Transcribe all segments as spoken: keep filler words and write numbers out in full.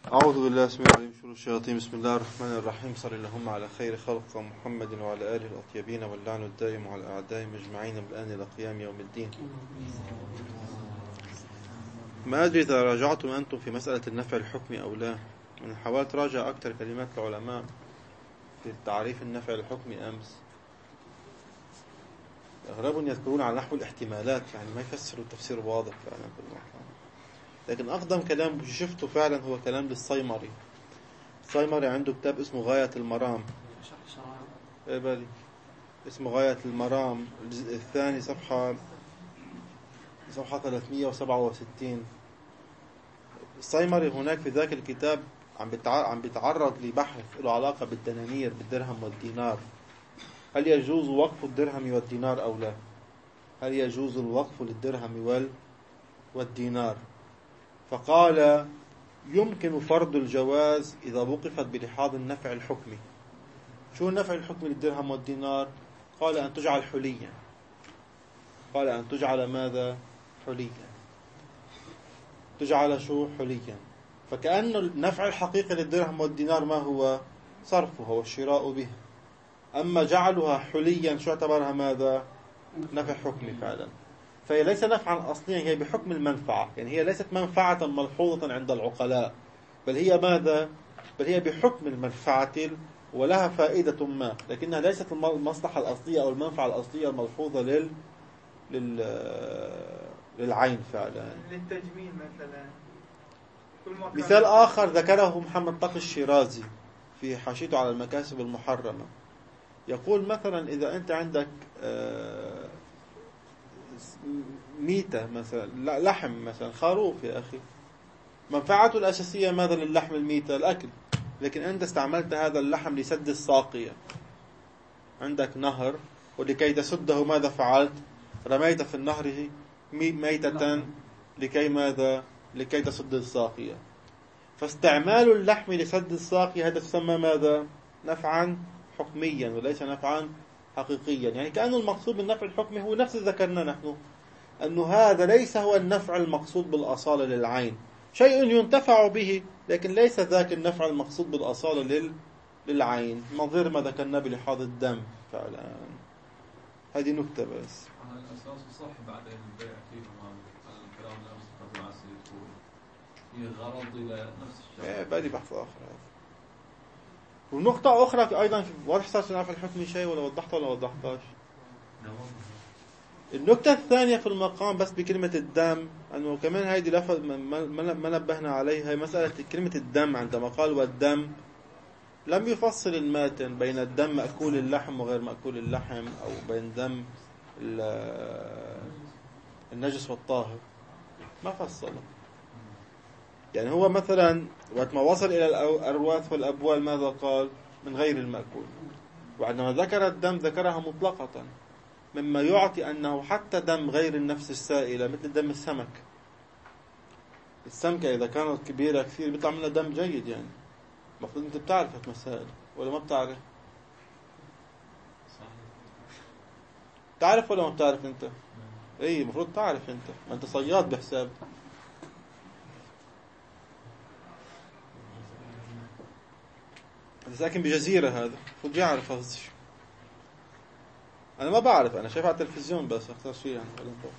أعوذ بالله اسم العليم من شرور الشياطين. بسم الله الرحمن الرحيم. صل اللهم على خير خلق محمد وعلى آله الأطيبين، واللعن الدائم على أعدائهم أجمعين من الآن إلى قيام يوم الدين. ما أدري إذا راجعتم أنتم في مسألة النفع الحكمي أو لا. أنا حاولت راجع أكثر كلمات العلماء في تعريف النفع الحكمي أمس. أغلبهم يذكرون على نحو الاحتمالات، يعني ما يفسروا التفسير واضح فعلا بالمقام. لكن أقدم كلام شفته فعلا هو كلام للصيمري. الصيمري عنده كتاب اسمه غاية المرام. إيه بالي اسمه غاية المرام، الجزء الثاني صفحة صفحة ثلاثمئة وسبعة وستين. الصيمري هناك في ذاك الكتاب عم عم بيتعرض لبحث له علاقة بالدنانير، بالدرهم والدينار. هل يجوز وقف الدرهم والدينار أو لا؟ هل يجوز الوقف للدرهم والدينار؟ فقال يمكن فرض الجواز إذا وقفت بلحاظ النفع الحكمي. شو النفع الحكمي للدرهم والدينار؟ قال أن تجعل حليا. قال أن تجعل ماذا؟ حليا. تجعل شو؟ حليا. فكأن النفع الحقيقي للدرهم والدينار ما هو؟ صرفها والشراء به. أما جعلها حليا شو اعتبرها ماذا؟ نفع حكمي فعلا. فهي ليس نفعا أصليا، هي بحكم المنفعة، يعني هي ليست منفعة ملحوظة عند العقلاء، بل هي ماذا؟ بل هي بحكم المنفعة ولها فائدة ما، لكنها ليست المصلحة الأصلية أو المنفعة الأصلية الملحوظة لل... لل... للعين فعلا. للتجميل مثلا. مثال آخر ذكره محمد تقي الشيرازي في حاشيته على المكاسب المحرمة. يقول مثلا إذا أنت عندك ميتة مثلا، لحم مثلا، خروف يا أخي، منفعته الأساسية ماذا للحم الميتة؟ الأكل. لكن أنت استعملت هذا اللحم لسد الساقية. عندك نهر، ولكي تسده ماذا فعلت؟ رميت في النهر ميتة لكي ماذا؟ لكي تسد الساقية. فاستعمال اللحم لسد الساقية هذا تسمى ماذا؟ نفعا حكميا وليس نفعا حقيقيا. يعني كأن المقصود بالنفع الحكمي هو نفس ذكرنا نحن، أنه هذا ليس هو النفع المقصود بالأصالة للعين، شيء ينتفع به لكن ليس ذاك النفع المقصود بالأصالة لل... للعين، نظير ما ذكرنا بلحاظ الدم فعلا. هذه نكتة بس. على الأساس الصح بعد البيع فيه على الكلام اللي أمس مع السيد يقول فيه غرض إلى نفس الشيء. إيه بالي بحث آخر هذا. ونقطة أخرى أيضا واضح صار النفع الحكمي شيء ولا وضحتها ولا وضحتهاش؟ النكتة الثانية في المقام بس بكلمة الدم، أنه كمان هيدي لفظ ما نبهنا عليها، هي مسألة كلمة الدم. عندما قال والدم لم يفصل الماتن بين الدم مأكول اللحم وغير مأكول اللحم، أو بين دم النجس والطاهر، ما فصله. يعني هو مثلا وقت ما وصل إلى الأرواث والأبوال ماذا قال؟ من غير المأكول. وعندما ذكر الدم ذكرها مطلقة، مما يعطي أنه حتى دم غير النفس السائلة مثل دم السمك. السمكة إذا كانت كبيرة كثير بيطلع منها دم جيد. يعني المفروض أنت بتعرف هالمسائل ولا ما بتعرف؟ تعرف ولا ما بتعرف أنت؟ إيه المفروض تعرف أنت، ما أنت صياد بحساب. أنت ساكن بجزيرة، هذا المفروض يعرف هذا الشيء. أنا ما بعرف، أنا شايف على التلفزيون بس أختار شيء يعني.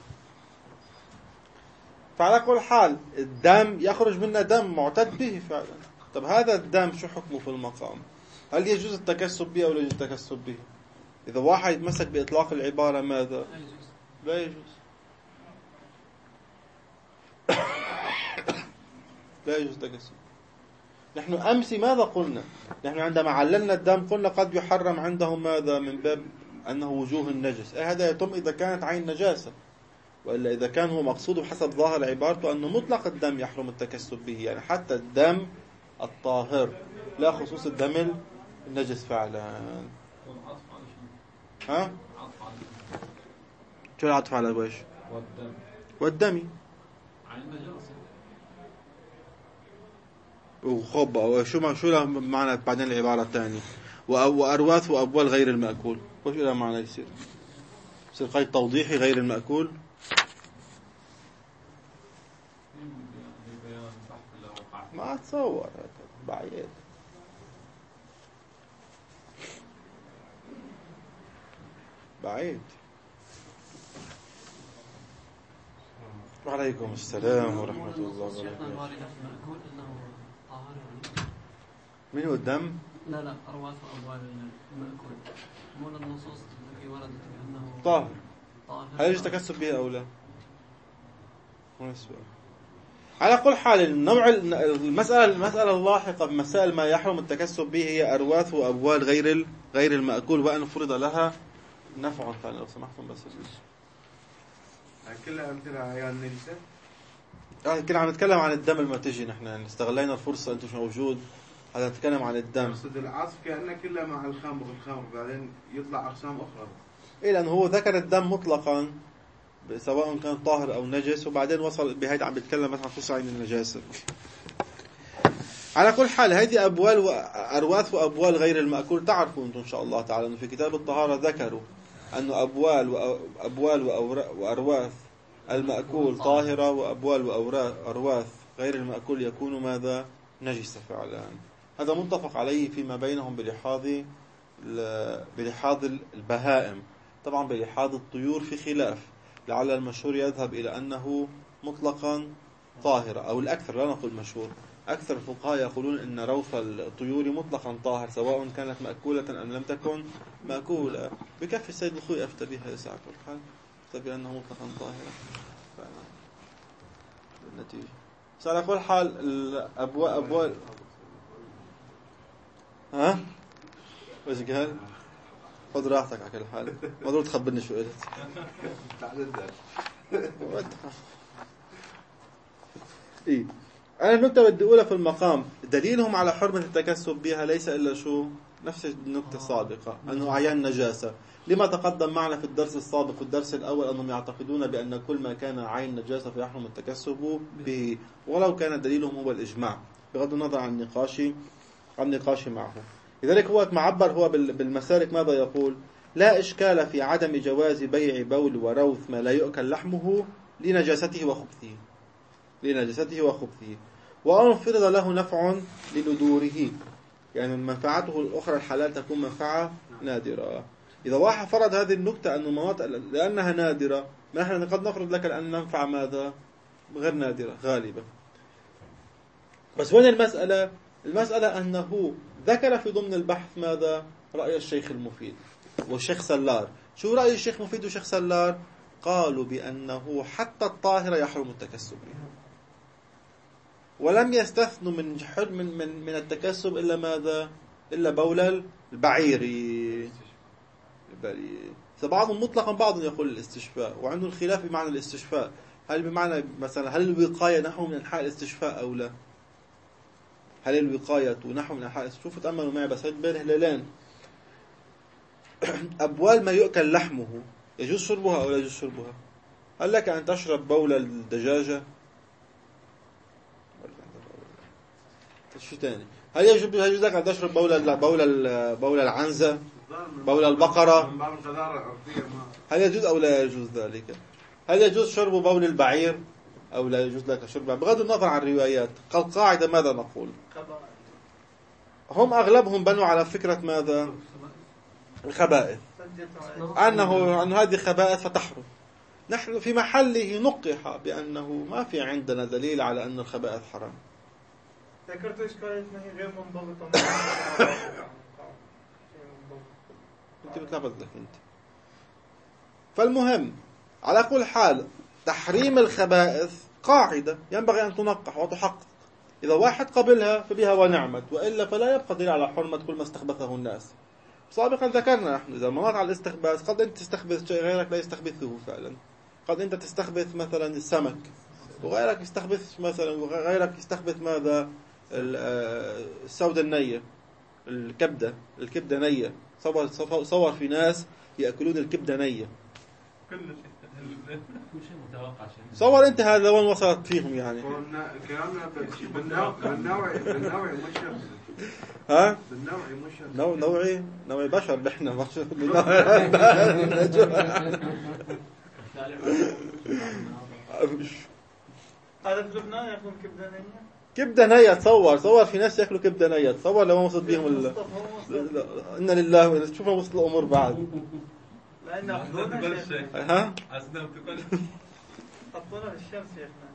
فعلى كل حال الدم يخرج منه دم معتد به فعلا. طب هذا الدم شو حكمه في المقام؟ هل يجوز التكسب به أو لا يجوز التكسب به؟ إذا واحد يتمسك بإطلاق العبارة ماذا؟ لا يجوز. لا يجوز التكسب. نحن أمس ماذا قلنا؟ نحن عندما عللنا الدم قلنا قد يحرم عندهم ماذا؟ من باب أنه وجوه النجس. أي هذا يتم إذا كانت عين نجاسة، وإلا إذا كان هو مقصود بحسب ظاهر عبارته أنه مطلق الدم يحرم التكسب به، يعني حتى الدم الطاهر لا خصوص الدم النجس فعلا. ها؟ شو العطف على وش؟ والدم. والدم عين نجاسة. وخب شو ما شو له معنى بعدين العبارة الثانية؟ وأرواث وأبوال غير المأكول، وش له معنى يصير؟ يصير قيد توضيحي غير المأكول. ما أتصور هكذا بعيد. بعيد. وعليكم السلام ورحمة الله وبركاته. من هو الدم؟ لا لا أرواث وأبوال المأكول. مو النصوص التي وردت بأنه طاهر. طاهر. هل يجوز التكسب به أو لا؟ هنا السؤال. على كل حال النوع المسألة المسألة اللاحقة بمسائل ما يحرم التكسب به هي أرواث وأبوال غير غير المأكول وأن فرض لها نفع. فعلا لو سمحتم بس كلها أمثلة عيال نجسة. آه كنا عم نتكلم عن الدم لما تجي نحن يعني استغلينا الفرصة أنتم مش موجود هذا نتكلم عن الدم. أقصد العصف كأنه كلها مع الخمر الخمر بعدين يطلع أقسام أخرى. إيه لأنه هو ذكر الدم مطلقا سواء كان طاهر أو نجس وبعدين وصل بهيدا عم بيتكلم مثلا خصوصا عن النجاسة. على كل حال هذه أبوال وأرواث وأبوال غير المأكول تعرفوا أنتم إن شاء الله تعالى أنه في كتاب الطهارة ذكروا أن أبوال وأبوال وأرواث المأكول طاهرة وأبوال وأرواث غير المأكول يكون ماذا نجسة فعلا. هذا متفق عليه فيما بينهم بلحاظ بلحاظ البهائم. طبعا بلحاظ الطيور في خلاف، لعل المشهور يذهب إلى أنه مطلقا طاهرة أو الأكثر لا نقول مشهور، أكثر الفقهاء يقولون أن روث الطيور مطلقا طاهر سواء كانت مأكولة أم لم تكن مأكولة. بكفي السيد الخوي أفتى بها يسعى كل حال أفتى بأنه مطلقا طاهرة النتيجة. بس على كل حال الأبوال أبوال ها وش قال؟ خذ راحتك على كل حال ما ضروري تخبرني شو قلت. إيه أنا النكتة بدي أقولها في المقام دليلهم على حرمة التكسب بها ليس إلا شو نفس النكتة السابقة أنه عيان نجاسة. لما تقدم معنا في الدرس السابق في الدرس الأول أنهم يعتقدون بأن كل ما كان عين نجاسة فيحرم التكسب به ولو كان دليلهم هو الإجماع بغض النظر عن النقاش عن النقاش معه. لذلك هو معبر هو بالمسالك ماذا يقول؟ لا إشكال في عدم جواز بيع بول وروث ما لا يؤكل لحمه لنجاسته وخبثه لنجاسته وخبثه وأن فرض له نفع لندوره، يعني منفعته الأخرى الحلال تكون منفعة نادرة. إذا واحد فرض هذه النكتة أن المناطق لأنها نادرة ما نحن قد نفرض لك أن ننفع ماذا غير نادرة غالبا. بس وين المسألة؟ المسألة أنه ذكر في ضمن البحث ماذا رأي الشيخ المفيد والشيخ سلار. شو رأي الشيخ مفيد والشيخ سلار؟ قالوا بأنه حتى الطاهرة يحرم التكسب بها ولم يستثنوا من حرم من, من, من التكسب إلا ماذا إلا بول البعير. فبعضهم مطلقا بعضهم يقول الاستشفاء وعنده الخلاف بمعنى الاستشفاء هل بمعنى مثلا هل الوقاية نحو من أنحاء الاستشفاء أو لا؟ هل الوقاية نحو من أنحاء الاستشفاء؟ شوفوا تأملوا معي بس بين هلالين. أبوال ما يؤكل لحمه يجوز شربها أو لا يجوز شربها؟ هل لك أن تشرب بول الدجاجة؟ شو تاني؟ هل يجوز يجوز لك أن تشرب بول بول بول العنزة؟ بول البقرة؟ هل يجوز أو لا يجوز ذلك؟ هل يجوز شرب بول البعير أو لا يجوز لك شربها؟ بغض النظر عن الروايات القاعدة ماذا نقول؟ هم أغلبهم بنوا على فكرة ماذا؟ الخبائث أنه أن هذه خبائث فتحرم. نحن في محله نقح بأنه ما في عندنا دليل على أن الخبائث حرام. ذكرت إشكالية ما هي غير منضبطة. أنت بتلبس لك أنت. فالمهم على كل حال تحريم الخبائث قاعدة ينبغي أن تنقح وتحقق. إذا واحد قبلها فبها ونعمت وإلا فلا يبقى دليل على حرمة كل ما استخبثه الناس. سابقا ذكرنا نحن إذا مناط على الاستخباث قد أنت تستخبث شيء غيرك لا يستخبثه فعلا. قد أنت تستخبث مثلا السمك وغيرك يستخبث مثلا وغيرك يستخبث ماذا السودة النية الكبدة الكبدة نية. صور صور في ناس يأكلون الكبدة نية. كل شيء متوقع. صور أنت هذا وين وصلت فيهم يعني. كلامنا بالنوعي بالنوعي مش ها؟ بالنوعي مش نوع نوعي نوعي بشر نحن هذا في لبنان يأكلون كبدة نية؟ كبدة نية. تصور تصور في ناس يأكلوا كبدة نية. تصور لو ما وصلت بيهم ال... إن لله وإن شوفوا وصل الأمور بعد. لأنه حطونا ها حطونا في الشمس شيخنا.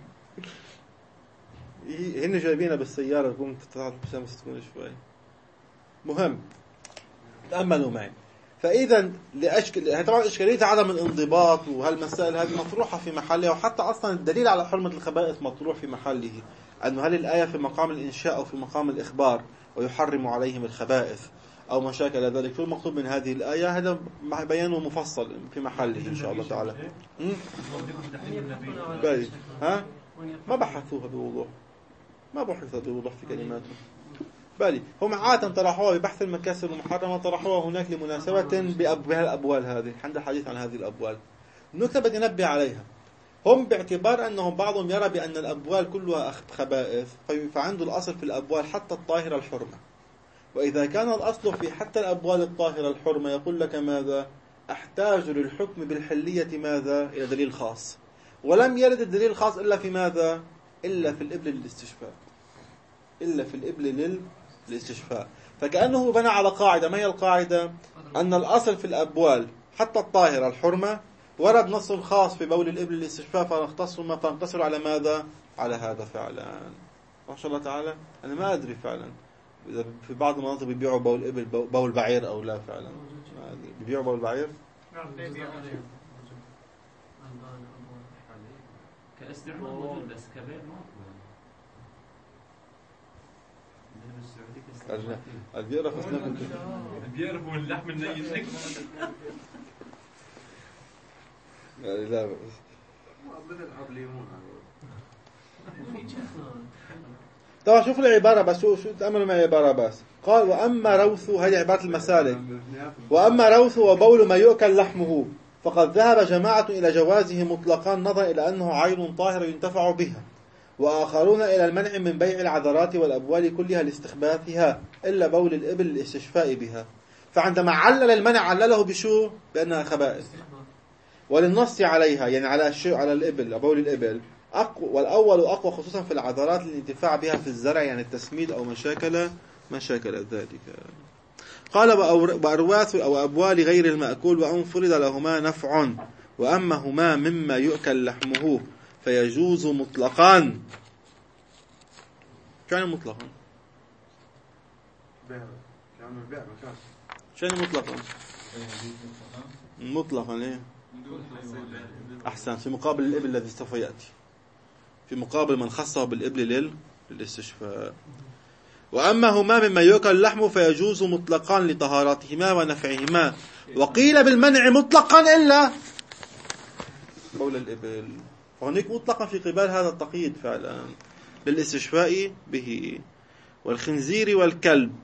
هن جايبينها بالسيارة تقوم تطلع الشمس تكون شوي. مهم تأملوا معي. فإذا لأشكال طبعا إشكالية عدم الانضباط وهالمسائل هذه مطروحة في محلها، وحتى أصلا الدليل على حرمة الخبائث مطروح في محله، أنه هل الآية في مقام الإنشاء أو في مقام الإخبار ويحرم عليهم الخبائث أو ما شاكل ذلك. شو المقصود من هذه الآية؟ هذا بيانه مفصل في محله إن شاء الله تعالى. باي ها ما بحثوها بوضوح، ما بحثها بوضوح في كلماتهم. بالي هم عادة طرحوها ببحث المكاسب المحرمة، طرحوها هناك لمناسبة بهالأبوال هذه، عند الحديث عن هذه الأبوال. النكتة بدي أنبه عليها، هم باعتبار أنهم بعضهم يرى بأن الأبوال كلها خبائث، فعنده الأصل في الأبوال حتى الطاهرة الحرمة. وإذا كان الأصل في حتى الأبوال الطاهرة الحرمة، يقول لك ماذا؟ أحتاج للحكم بالحلية ماذا؟ إلى دليل خاص. ولم يرد الدليل الخاص إلا في ماذا؟ إلا في الإبل للاستشفاء، إلا في الإبل للاستشفاء. فكأنه بنى على قاعدة. ما هي القاعدة؟ أن الأصل في الأبوال حتى الطاهرة الحرمة، ورد نص خاص في بول الإبل للاستشفاء، فنختصر فنقتصر على ماذا؟ على هذا فعلا. ما شاء الله تعالى. أنا ما أدري فعلا إذا في بعض المناطق بيبيعوا بول إبل بول بعير أو لا. فعلا ما أدري بيبيعوا بول بعير. كاستعمال موجود بس كبير ما هو. بيعرف أسنان بيعرفوا اللحم الني. يعني لا بس بدل حب ليمون. طبعا شوف العبارة بس، شو شو تأملوا معي العبارة بس. قال وأما روث، هذه عبارة المسالك، وأما روث وبول ما يؤكل لحمه فقد ذهب جماعة إلى جوازه مطلقا، نظرا إلى أنه عين طاهرة ينتفع بها، وآخرون إلى المنع من بيع العذرات والأبوال كلها لاستخباثها إلا بول الإبل الاستشفاء بها. فعندما علل المنع علله بشو؟ بأنها خبائث، وللنص عليها يعني على الشيء على الإبل بول الإبل أقوى، والأول أقوى خصوصا في العذرات للانتفاع بها في الزرع، يعني التسميد أو مشاكل مشاكل ذلك. قال وأرواث أو أبوال غير المأكول وأن فرض لهما نفع، وأما هما مما يؤكل لحمه فيجوز مطلقا. شو مطلقا؟ شو مطلقا؟ مطلقا ليه؟ أحسن، في مقابل الإبل الذي سوف يأتي، في مقابل من خصه بالإبل للاستشفاء. وأما هما مما يؤكل لحمه فيجوز مطلقا لطهارتهما ونفعهما، وقيل بالمنع مطلقا إلا بول الإبل. فهناك مطلقا في قبال هذا التقييد فعلا للاستشفاء به. والخنزير والكلب،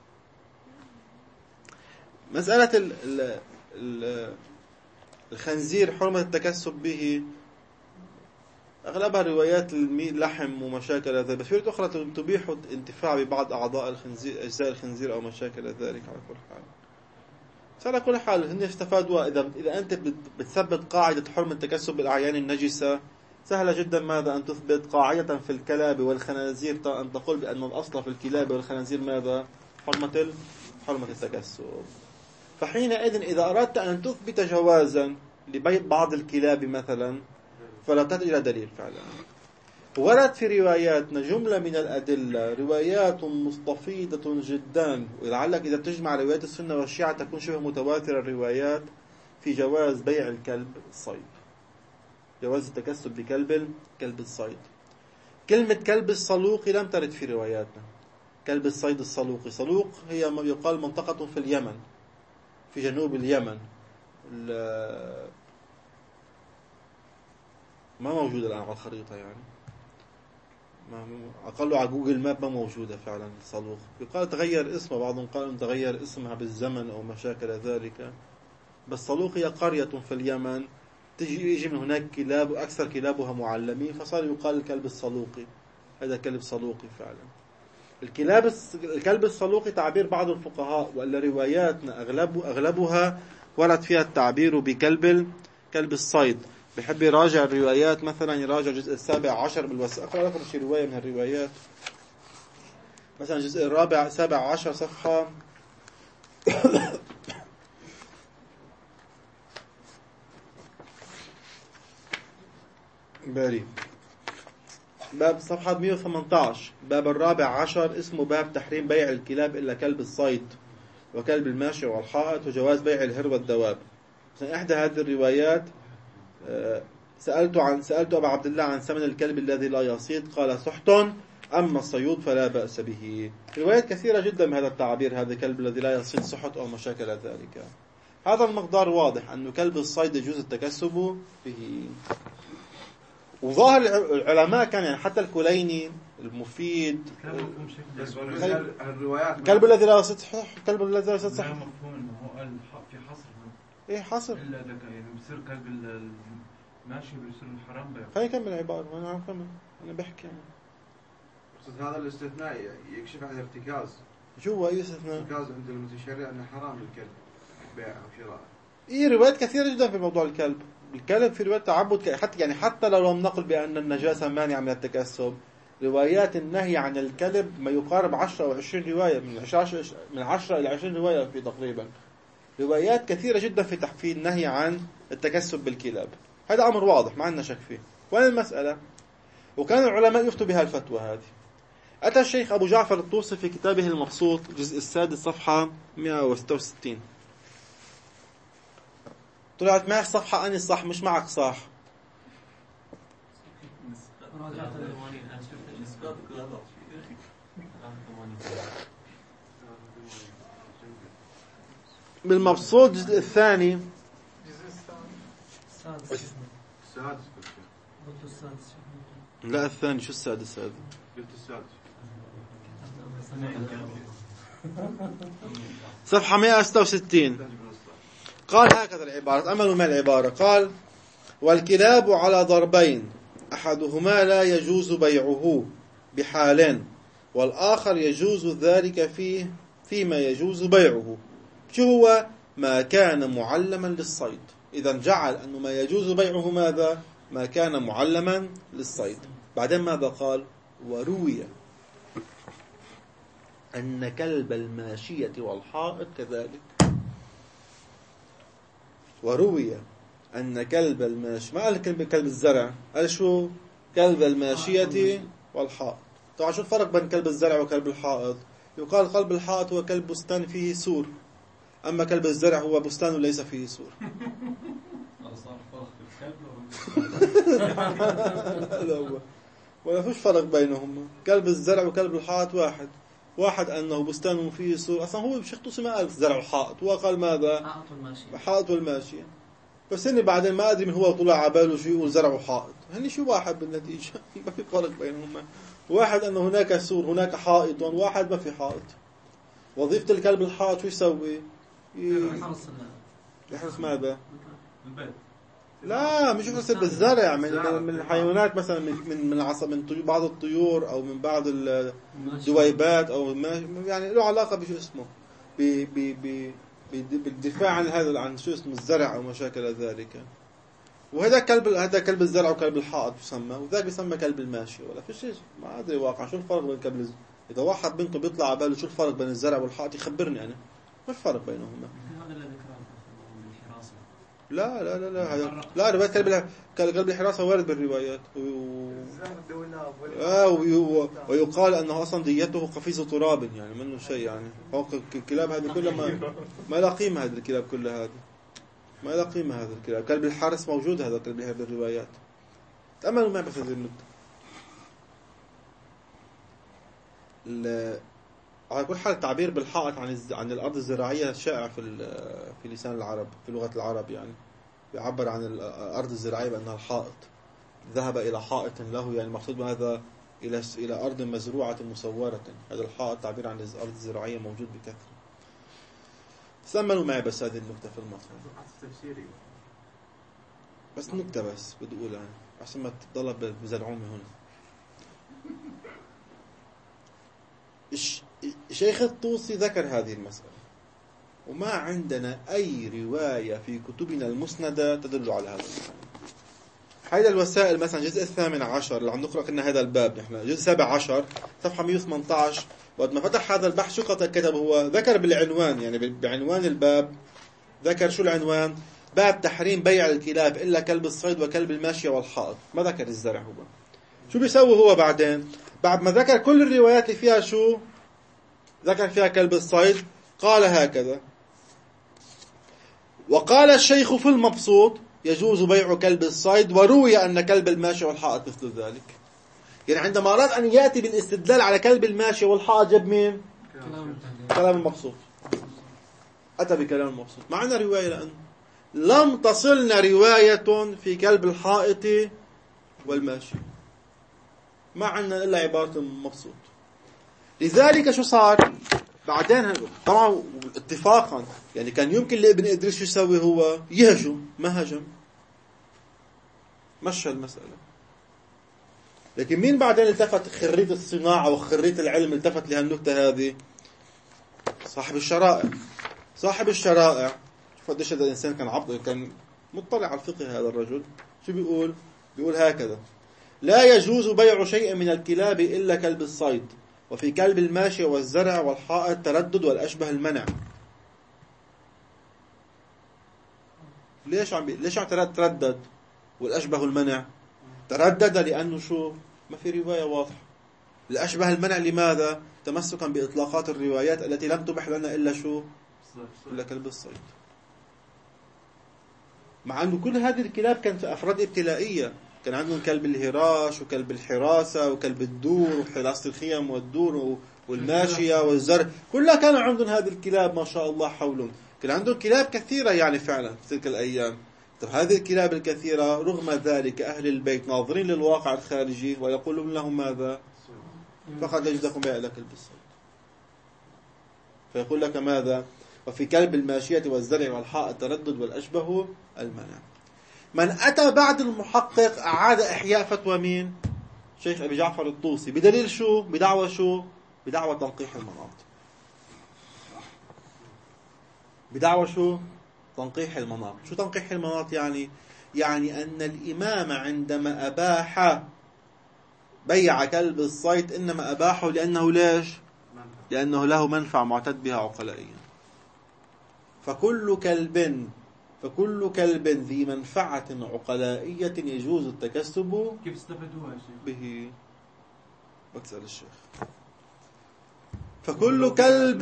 مسألة ال ال ال الخنزير حرمة التكسب به أغلبها روايات اللحم ومشاكل ذلك، بس في أخرى تبيح الانتفاع ببعض أعضاء الخنزير، أجزاء الخنزير أو مشاكل ذلك. على كل حال على كل حال هن استفادوا. إذا إذا أنت بتثبت قاعدة حرمة التكسب بالأعيان النجسة، سهلة جدا ماذا أن تثبت قاعدة في الكلاب والخنازير، أن تقول بأن الأصل في الكلاب والخنازير ماذا؟ حرمة حرمة التكسب. فحينئذ إذا أردت أن تثبت جوازا لبيع بعض الكلاب مثلا، فلا تحتاج إلى دليل فعلا. ورد في رواياتنا جملة من الأدلة، روايات مستفيضة جدا، ولعلك إذا تجمع روايات السنة والشيعة تكون شبه متواترة الروايات في جواز بيع الكلب الصيد، جواز التكسب بكلب كلب الصيد. كلمة كلب الصلوقي لم ترد في رواياتنا. كلب الصيد الصلوقي، صلوق هي ما يقال منطقة في اليمن، في جنوب اليمن، ما موجودة الآن على الخريطة، يعني ما أقل على جوجل ماب ما موجودة فعلا الصلوق. يقال تغير اسمها، بعضهم قالوا تغير اسمها بالزمن أو مشاكل ذلك، بس صلوق هي قرية في اليمن، تجي يجي من هناك كلاب وأكثر كلابها معلمين، فصار يقال الكلب الصلوقي. هذا كلب صلوقي فعلا. الكلاب الكلب الصلوقي تعبير بعض الفقهاء، وإلا رواياتنا أغلب أغلبها ورد فيها التعبير بكلب كلب الصيد. بحب يراجع الروايات، مثلا يراجع الجزء السابع عشر بالوثائق، أقرأ لكم شي رواية من الروايات مثلا الجزء الرابع سابع عشر صفحة باري باب صفحة مئة وثمانية عشر، باب الرابع عشر اسمه باب تحريم بيع الكلاب إلا كلب الصيد وكلب الماشي والحائط وجواز بيع الهر والدواب. مثلا إحدى هذه الروايات سألت عن سألت أبا عبد الله عن ثمن الكلب الذي لا يصيد، قال سحت، أما الصيود فلا بأس به. روايات كثيرة جدا بهذا التعبير، هذا الكلب الذي لا يصيد سحت أو ما شاكل ذلك. هذا المقدار واضح أنه كلب الصيد يجوز التكسب به. وظاهر العلماء كان يعني حتى الكليني المفيد بس الروايات الكلب الذي لا يصيد الكلب الذي لا يصيد لا صح مفهوم انه هو قال في حصر ايه حصر الا ذاك يعني بصير كلب الماشي بيصير الحرام بيع. خلينا نكمل العبارة انا عم كمل انا بحكي يعني. بس هذا الاستثناء يكشف عن ارتكاز شو اي استثناء؟ ارتكاز عند المتشرع انه حرام الكلب بيع او شراء. ايه روايات كثيرة جدا في موضوع الكلب. الكلب في روايات تعبد حتى يعني حتى لو لم نقل بأن النجاسة مانعة من التكسب، روايات النهي عن الكلب ما يقارب عشرة أو عشرين رواية، من عشرة من عشرة إلى عشرين رواية في تقريبا. روايات كثيرة جدا في تحفيل النهي عن التكسب بالكلاب. هذا أمر واضح ما عندنا شك فيه. وين المسألة؟ وكان العلماء يفتوا بها الفتوى هذه. أتى الشيخ أبو جعفر الطوسي في كتابه المبسوط الجزء السادس صفحة مئة وستة وستين. طلعت معك صفحة أني صح مش معك صح. بالمبسوط الجزء الثاني السادس السادس قلت السادس لا الثاني شو السادس هذا؟ قلت السادس صفحة مئة وستة وستين. قال هكذا العبارة، أملوا مع العبارة. قال والكلاب على ضربين، أحدهما لا يجوز بيعه بحالين والآخر يجوز ذلك فيه فيما يجوز بيعه. شو هو؟ ما كان معلما للصيد. إذا جعل أنه ما يجوز بيعه ماذا؟ ما كان معلما للصيد. بعدين ماذا قال؟ وروي أن كلب الماشية والحائط كذلك. وروي أن كلب الماشية، ما قال كلب كلب الزرع، قال شو؟ كلب الماشية والحائط. طبعا شو الفرق بين كلب الزرع وكلب الحائط؟ يقال كلب الحائط هو كلب بستان فيه سور، أما كلب الزرع هو بستان ليس فيه سور. صار فرق بالكلب هذا هو، ولا فيش فرق بينهم. كلب الزرع وكلب الحائط واحد. واحد أنه بستان فيه سور، أصلا هو الشيخ طوسي ما قال زرع وحائط، هو قال ماذا؟ حائط والماشي. حائط والماشية. بس هني بعدين ما أدري من هو طلع عباله شو يقول زرع وحائط، هني شو واحد بالنتيجة. ما في فرق بينهما. واحد أنه هناك سور هناك حائط، واحد ما في حائط. وظيفة الكلب الحائط شو يسوي؟ حرص يحرس ماذا؟ البيت. لا مش يحرس بالزرع، من من الحيوانات مثلا، من من من العصا، من طيور بعض الطيور او من بعض الدويبات او ما يعني له علاقه بشو اسمه ب ب ب بالدفاع عن هذا عن شو اسمه الزرع او ما شاكل ذلك. وهذا كلب هذا كلب الزرع وكلب الحائط يسمى، وذاك يسمى كلب الماشي. ولا في شيء ما ادري واقع شو الفرق بين كلب. اذا واحد منكم بيطلع على باله شو الفرق بين الزرع والحائط يخبرني انا، ما الفرق بينهما. هذا الذي ذكره الحراسة. لا لا لا لا هذا لا رواية كلب كلب الحراسة وارد بالروايات و... آه وي... ويقال أنه أصلا ديته قفيز تراب، يعني منه شيء، يعني فوق الكلاب هذه كلها ما ما لا قيمة. هذه الكلاب كلها هذه ما لا قيمة. هذا الكلاب كلب الحارس موجود، هذا كلب هذه الروايات. تأملوا معي بس هذه النقطة. ال... على كل حال التعبير بالحائط عن الز... عن الأرض الزراعية شائع في ال... في لسان العرب، في لغة العرب، يعني يعبر عن الأرض الزراعية بأنها الحائط. ذهب إلى حائط له، يعني المقصود بهذا إلى إلى أرض مزروعة مسورة. هذا الحائط تعبير عن الأرض الزراعية موجود بكثرة. تأملوا معي بس هذه النقطة في المطلب، بس نقطة بس بدي أقولها عشان ما تضل بزلعومي هنا. الشيخ الطوسي ذكر هذه المسألة، وما عندنا أي رواية في كتبنا المسندة تدل على هذا المعنى. هذا الوسائل مثلا الجزء الثامن عشر اللي عم نقرأ كنا هذا الباب، نحن جزء سابع عشر صفحة مئة وثمانية عشر وقت ما فتح هذا البحث شو كتب هو؟ ذكر بالعنوان، يعني بعنوان الباب ذكر شو العنوان؟ باب تحريم بيع الكلاب إلا كلب الصيد وكلب الماشية والحائط. ما ذكر الزرع. هو شو بيسوي هو بعدين؟ بعد ما ذكر كل الروايات اللي فيها شو؟ ذكر فيها كلب الصيد، قال هكذا: وقال الشيخ في المبسوط يجوز بيع كلب الصيد، وروي أن كلب الماشي والحائط مثل ذلك. يعني عندما أراد أن يأتي بالاستدلال على كلب الماشي والحائط جاب مين؟ كلام المبسوط. أتى بكلام المبسوط. معنا رواية لأن لم تصلنا رواية في كلب الحائط والماشي، ما عندنا إلا عبارة المبسوط. لذلك شو صار بعدين؟ طبعا اتفاقا يعني كان يمكن لابن إدريس شو يسوي؟ هو يهجم، ما هجم، مشى المسألة. لكن مين بعدين التفت؟ خريج الصناعة وخريج العلم التفت لهالنكتة هذه؟ صاحب الشرائع. صاحب الشرائع شوف قديش هذا الإنسان كان عبد، كان مطلع على الفقه. هذا الرجل شو بيقول؟ بيقول هكذا: لا يجوز بيع شيء من الكلاب إلا كلب الصيد، وفي كلب الماشي والزرع والحائط تردد والأشبه المنع. ليش عم بي... ليش عم تردد والأشبه المنع؟ تردد لأنه شو؟ ما في رواية واضحة. الأشبه المنع لماذا؟ تمسكا بإطلاقات الروايات التي لم تبح لنا إلا شو؟ إلا كلب الصيد. مع أنه كل هذه الكلاب كانت أفراد ابتلائية. كان عندهم كلب الهراش وكلب الحراسة وكلب الدور وحراسة الخيم والدور والماشية والزرع، كلها كانوا عندهم هذه الكلاب ما شاء الله حولهم. كان عندهم كلاب كثيرة يعني فعلا في تلك الأيام. طب هذه الكلاب الكثيرة رغم ذلك أهل البيت ناظرين للواقع الخارجي ويقولون لهم ماذا؟ فقد يجدكم بيع إلى كلب الصيد. فيقول لك ماذا؟ وفي كلب الماشية والزرع والحائط تردد والأشبه المنع. من أتى بعد المحقق أعاد إحياء فتوى مين؟ شيخ أبي جعفر الطوسي، بدليل شو؟ بدعوة شو؟ بدعوة تنقيح المناط. بدعوة شو؟ تنقيح المناط. شو تنقيح المناط يعني؟ يعني أن الإمام عندما أباح بيع كلب الصيد إنما أباحه لأنه ليش؟ لأنه له منفعة معتد بها عقلائيا. فكل كلب فكل كلب ذي منفعة عقلائية يجوز التكسب كيف استفدوها يا شيخ؟ به. بسأل الشيخ. فكل كلب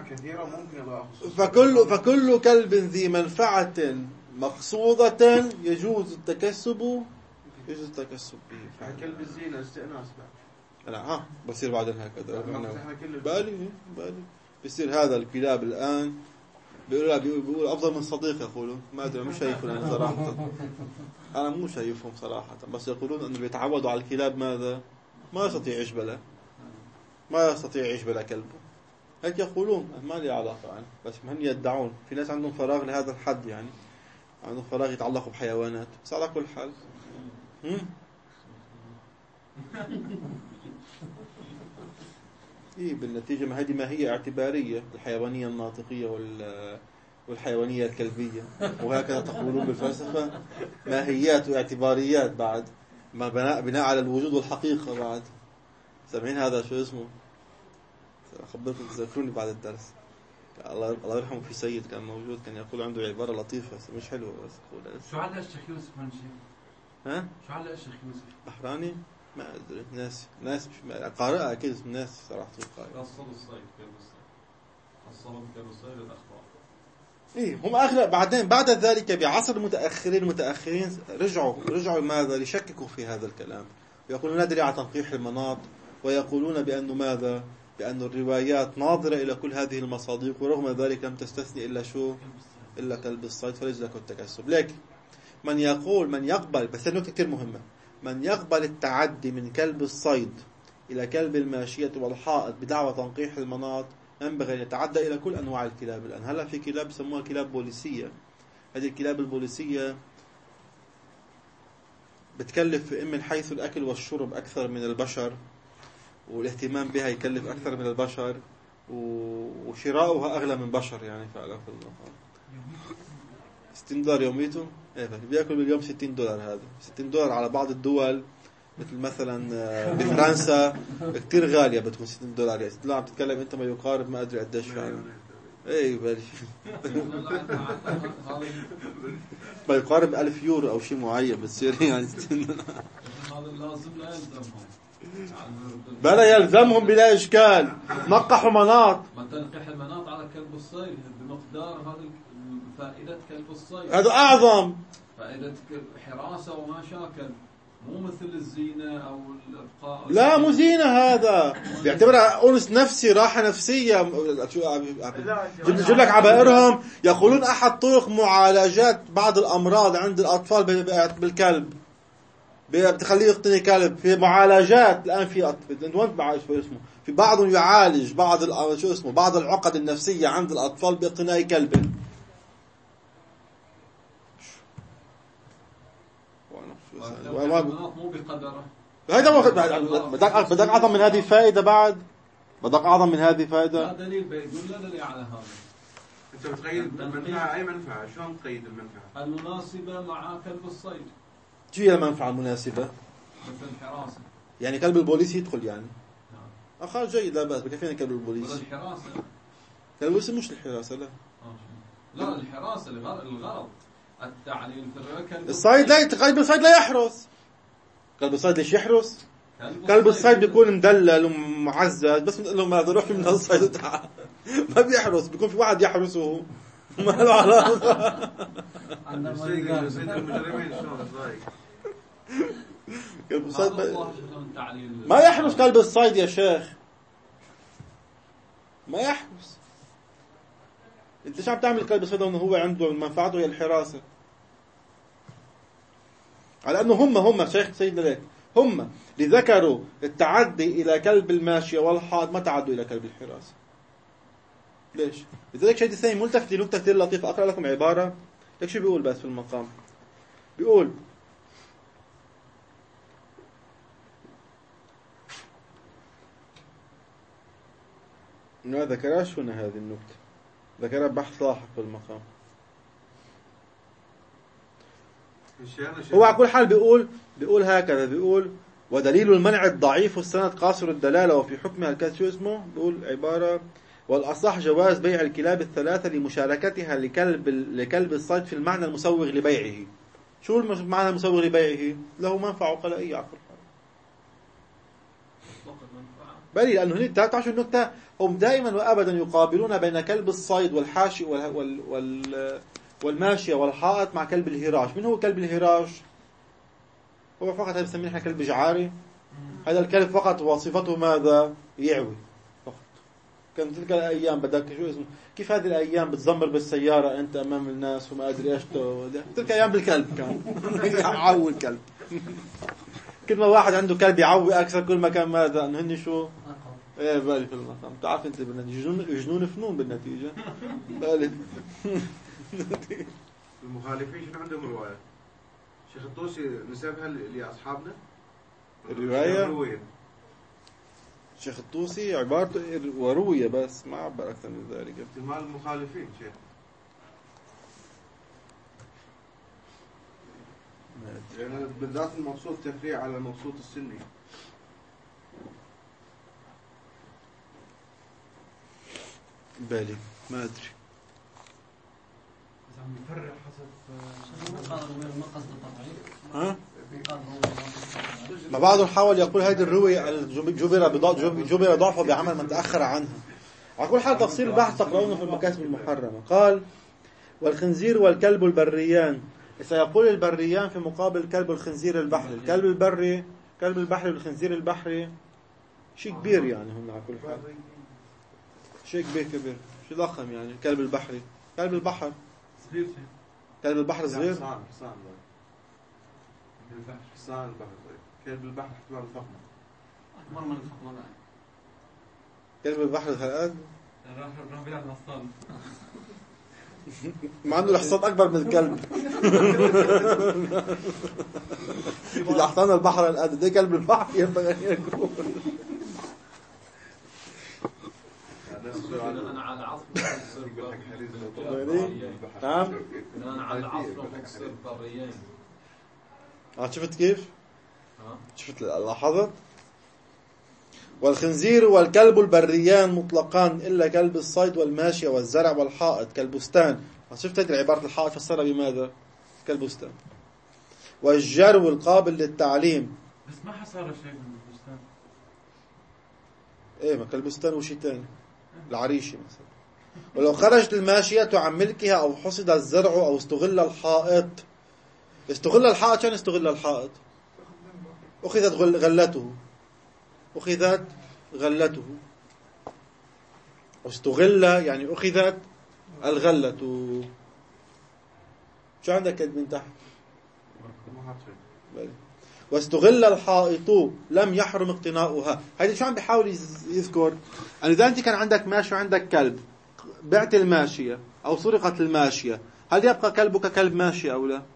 فكل فكل كلب ذي منفعة مقصودة يجوز التكسب يجوز التكسب به. كلب الزينة استئناس بعد. لا ها بصير بعدين هكذا. بالي بالي بصير هذا الكلاب الآن بيقول بيقول أفضل من صديق. يقولون ما أدري مش شايفهم أنا صراحة. أنا مو شايفهم صراحة، بس يقولون أنه بيتعودوا على الكلاب ماذا؟ ما يستطيع يعيش بلا ما يستطيع يعيش بلا كلبه. هيك يقولون، ما لي علاقة عنه، بس هم يدعون. في ناس عندهم فراغ لهذا الحد، يعني عندهم فراغ يتعلقوا بحيوانات. بس على كل حال إيه بالنتيجة ما هذه ما هي اعتبارية، الحيوانية الناطقية وال والحيوانية الكلبية، وهكذا تقولون بالفلسفة ماهيات واعتباريات بعد ما بناء بناء على الوجود والحقيقة. بعد سامعين هذا شو اسمه؟ أخبركم تذكروني بعد الدرس. الله الله يرحمه في سيد كان موجود، كان يقول عنده عبارة لطيفة بس مش حلوة. بس يقول شو علق الشيخ يوسف من شيء؟ ها؟ شو علق الشيخ يوسف؟ بحراني؟ ما أدري. ناس ناس مش قارئة أكيد. ناس صراحة قارئة. قصر الصيد كيف الصيد قصرهم كيف الصيد الأخبار. إيه هم أغلب بعدين بعد ذلك بعصر المتأخرين المتأخرين رجعوا رجعوا ماذا؟ ليشككوا في هذا الكلام، ويقولون ندري على تنقيح المناط، ويقولون بأنه ماذا؟ بأن الروايات ناظرة إلى كل هذه المصادق، ورغم ذلك لم تستثني إلا شو؟ إلا كلب الصيد، فليس لك التكسب. لكن من يقول من يقبل، بس النقطة كثير مهمة، من يقبل التعدي من كلب الصيد إلى كلب الماشية والحائط بدعوى تنقيح المناط ينبغي أن يتعدى إلى كل أنواع الكلاب. الآن هلا في كلاب يسموها كلاب بوليسية. هذه الكلاب البوليسية بتكلف من حيث الأكل والشرب أكثر من البشر، والاهتمام بها يكلف أكثر من البشر، وشراؤها أغلى من بشر. يعني فعلا في المقام ستين دولار يوميته. إيه بيأكل باليوم ستين دولار. هذا ستين دولار على بعض الدول مثل مثلا بفرنسا كتير غالية، بتكون ستين دولار. يعني ستين دولار عم تتكلم أنت ما يقارب ما أدري قديش فعلا. إيه بالي ما يقارب ألف يورو أو شيء معين بتصير يعني ستين دولار. هذا لازم لا يلزمهم. بلا يلزمهم بلا إشكال. نقحوا مناط. ما تنقح المناط على كلب الصيد بمقدار هذا فائدة كلب الصيد. هذا أعظم فائدة حراسة وما شاكل، مو مثل الزينة أو الإبقاء. لا مو زينة، هذا بيعتبرها أنس نفسي، راحة نفسية. جيب لك عبائرهم يقولون أحد طرق معالجات بعض الأمراض عند الأطفال بالكلب، بتخليه يقتني كلب. في معالجات الآن في اسمه في بعض يعالج بعض شو اسمه بعض العقد النفسية عند الأطفال باقتناء كلب. مو بقدره. هذا بدك بدك أعظم من هذه فائدة بعد، بدك أعظم من هذه فائدة. لا دليل بيقول لا دليل على هذا. أنت بتقيد المنفعة، أي منفعة؟ شلون تقيد المنفعة؟ المناسبة مع كلب الصيد. شو هي المنفعة المناسبة؟ مثل الحراسة. يعني كلب البوليس يدخل يعني. أخر جيد لا بأس، بكفينا كلب البوليس. الحراسة. كلب البوليس مش الحراسة لا. لا الحراسة الغرض التعليل في الكلب. الصيد لا، كلب الصيد لا يحرس. كلب الصيد ليش يحرس؟ كلب الصيد بيكون مدلل ومعزز، بس بنقول له ما روح من الصيد وتعال. ما بيحرس، بيكون في واحد يحرسه. ما له علاقة. كلب الصيد ما يحرس. كلب الصيد يا شيخ ما يحرس. انت شو عم تعمل كلب الصيد انه هو عنده منفعته هي الحراسة؟ على انه هم هم شيخ سيدنا ليك هم لذكروا التعدي الى كلب الماشية والحاض، ما تعدوا الى كلب الحراسة. ليش؟ لذلك شيء ثاني ملتفت لنكتة كثير لطيفة. اقرأ لكم عبارة ليك شو بيقول بس في المقام. بيقول ما ذكرهاش هنا هذه النكتة، ذكرها بحث لاحق في المقام. هو على كل حال بيقول بيقول هكذا، بيقول ودليل المنع الضعيف والسند قاصر الدلالة وفي حكمها الكذب. شو اسمه؟ بيقول عبارة والأصح جواز بيع الكلاب الثلاثة لمشاركتها لكلب لكلب الصيد في المعنى المسوغ لبيعه. شو المعنى المسوغ لبيعه؟ له منفعة وقلائية على كل حال. بل لأنه هني تعرفوا النكتة، هم دائما وأبدا يقابلون بين كلب الصيد والحاشي وال وال وال والماشية والحائط مع كلب الهراش. من هو كلب الهراش؟ هو فقط هذا بنسميه احنا كلب جعاري. هذا الكلب فقط وصفته ماذا؟ يعوي فقط. كان تلك الأيام بدك شو اسمه كيف هذه الأيام بتزمر بالسيارة أنت أمام الناس وما أدري إيش. تلك أيام بالكلب كان يعوي الكلب. كل ما واحد عنده كلب يعوي أكثر كل ما كان ماذا أنه هني شو إيه بالي في المقام. تعرف أنت بالنتيجة جنون جنون فنون بالنتيجة. بالي المخالفين شنو عندهم رواية؟ شيخ الطوسي نسبها لأصحابنا الرواية. شيخ الطوسي عبارته وروية بس ما عبر أكثر من ذلك. احتمال المخالفين شيخ يعني بالذات المقصود تفريع على المقصود السني. بالي ما أدري. نفرق حسب ها؟ ما بعضهم حاول يقول هذه الرواية جبر جبر ضعفه بعمل من تأخر عنها. على كل حال تفصيل البحث تقرؤونه في المكاسب المحرمة. قال والخنزير والكلب البريان. سيقول البريان في مقابل الكلب الخنزير البحري. الكلب البري كلب البحري والخنزير البحري شيء كبير يعني. هم على كل حال شيء كبير كبير شيء ضخم يعني. الكلب البحري كلب البحر صغير. كلب البحر صغير. حصان حصان حصان البحر. كلب البحر احتمال الفخمة أكبر من الفخمة. كلب البحر هالقد راح راح بيلعب الحصان. مع انه الحصان اكبر من الكلب. اذا حصان البحر القد ده كلب البحر ينبغي ان يكون. أنا على عصر نعم أنا على عصر مقصر بريين. اه شفت كيف؟ شفت لاحظت؟ والخنزير والكلب البريان مطلقان إلا كلب الصيد والماشية والزرع والحائط كالبستان. شفت هذه العبارة الحائط فسرها بماذا؟ كالبستان. والجرو القابل للتعليم. بس ما حصار شيء من البستان. ايه ما كالبستان وشي تاني العريشة مثلا. ولو خرجت الماشية عن ملكها أو حصد الزرع أو استغل الحائط. استغل الحائط شان استغل الحائط؟ أخذت غلته أخذت غلته واستغل يعني أخذت الغلة. شو عندك من تحت؟ واستغل الحائط لم يحرم اقتناؤها. هذا شو عم بيحاول يذكر؟ أن إذا أنت كان عندك ماشي وعندك كلب بعت الماشية أو سرقت الماشية، هل يبقى كلبك كلب ماشية أو لا؟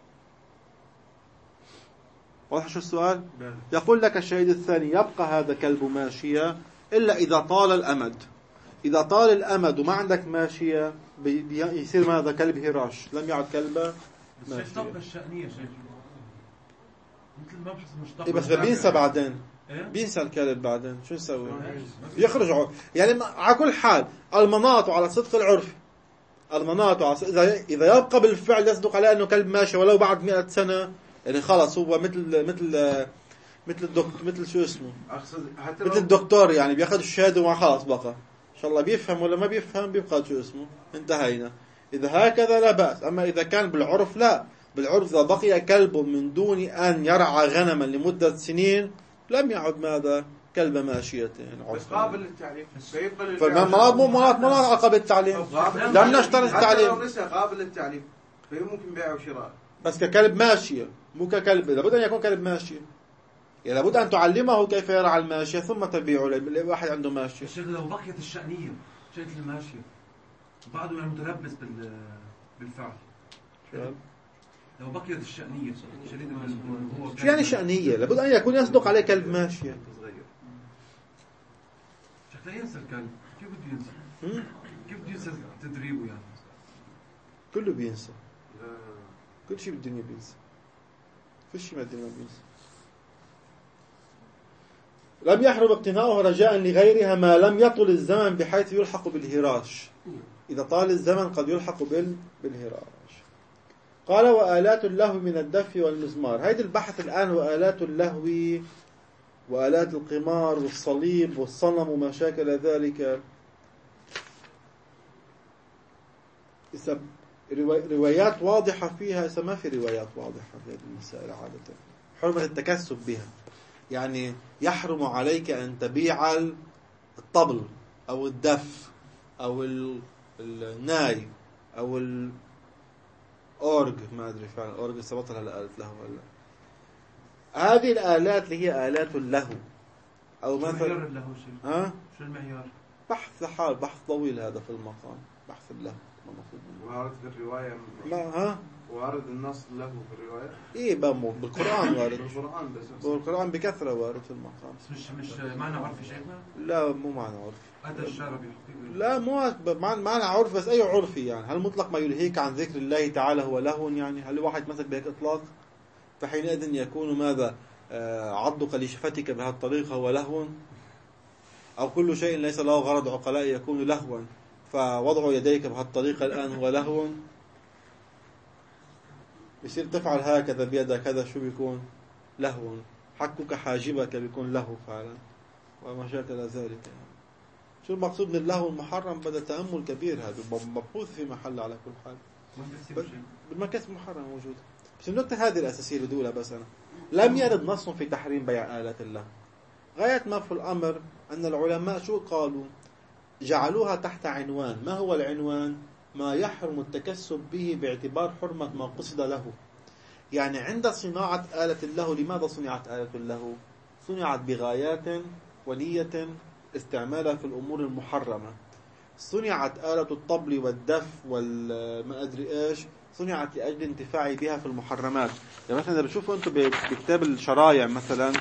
واضح شو السؤال؟ يقول لك الشهيد الثاني يبقى هذا كلب ماشية إلا إذا طال الأمد. إذا طال الأمد وما عندك ماشية يصير ماذا؟ كلب هراش، لم يعد كلبة ماشية. الشطبة الشأنية شيء مثل ما بحس مشتق. إيه بس بينسى بعدين. إيه؟ بينسى الكلب بعدين شو نسوي؟ يخرج يعني على كل حال المناط على صدق العرف. المناط على إذا إذا يبقى بالفعل يصدق عليه أنه كلب ماشي ولو بعد مئة سنة، يعني خلاص هو مثل مثل مثل الدكتور مثل شو اسمه مثل الدكتور يعني بياخذ الشهاده وما خلاص بقى ان شاء الله بيفهم ولا ما بيفهم بيبقى شو اسمه انتهينا. اذا هكذا لا باس. اما اذا كان بالعرف لا. بالعرف اذا بقي كلب من دون ان يرعى غنما لمده سنين لم يعد ماذا؟ كلب ماشية يعني بس قابل للتعليم. فالمناط مو مناط مناط قابل للتعليم. لم نشترط التعليم. لو نسى قابل للتعليم فيمكن بيع وشراء. بس ككلب ماشية مو ككلب. لابد أن يكون كلب ماشية. يعني لابد أن تعلمه كيف يرعى الماشية ثم تبيعه لواحد عنده ماشية. الشيخ لو بقيت الشأنية شيء الماشية بعده يعني متلبس بال بالفعل. لو بقيت الشأنية شديد هو شو يعني شأنية؟ لابد أن يكون يصدق عليه كلب ماشية. شيخ لا ينسى الكلب. كيف بده ينسى؟ كيف بده ينسى تدريبه يعني؟ كله بينسى. كل شيء بالدنيا بينسى. فيش شيء ما الدنيا بينسى. لم يحرم اقتناؤها رجاء لغيرها ما لم يطل الزمن بحيث يلحق بالهراش. إذا طال الزمن قد يلحق بال بالهراش. قال وآلات اللهو من الدف والمزمار. هيدا البحث الآن وآلات اللهو وآلات القمار والصليب والصنم وما شاكل ذلك. روايات واضحة فيها، إذا ما في روايات واضحة في هذه المسائل عادة. حرمة التكسب بها، يعني يحرم عليك أن تبيع الطبل أو الدف أو الناي أو الأورج، ما أدري فعلا الأورج سبطل على آلة له ولا. هذه الآلات اللي هي آلات اللهو أو مثلا معيار اللهو شو؟ ها؟ شو المعيار؟ بحث لحال بحث طويل هذا في المقام، بحث اللهو. وارد في الرواية ما ها؟ وارد النص له في الرواية؟ إيه بمو بالقرآن وارد. بالقرآن بس. بالقرآن بكثرة وارد في المقام. مش مش معنى عرفي شيخنا؟ لا مو معنى عرفي. هذا الشارع بيحكي. لا مو معنى عرف، بس أي عرفي يعني. هل مطلق ما يلهيك عن ذكر الله تعالى هو لهو يعني؟ هل واحد مسك بهيك إطلاق؟ فحينئذ يكون ماذا؟ عضك لشفتك بهذه الطريقة هو لهو، أو كل شيء ليس له غرض عقلاء يكون لهوا، فوضع يديك بهذه الطريقة الآن هو لهو. يصير تفعل هكذا بيدك هذا شو بيكون؟ لهو. حكك حاجبك بيكون لهو فعلا، وما شاكل ذلك يعني. شو المقصود من اللهو المحرم؟ بدأ تأمل كبير، هذا مبحوث في محل على كل حال. بالمكاسب محرم موجود. بس النقطة هذه الأساسية اللي بدي بس أنا لم يرد نص في تحريم بيع آلات الله. غاية ما في الأمر أن العلماء شو قالوا؟ جعلوها تحت عنوان. ما هو العنوان؟ ما يحرم التكسب به باعتبار حرمة ما قصد له. يعني عند صناعة آلة الله، لماذا صنعت آلة الله؟ صنعت بغايات ونية استعمالها في الأمور المحرمة. صنعت آلة الطبل والدف والما أدري إيش، صنعت لأجل انتفاعي بها في المحرمات. يعني مثلا إذا بتشوفوا أنتم بكتاب الشرايع مثلا،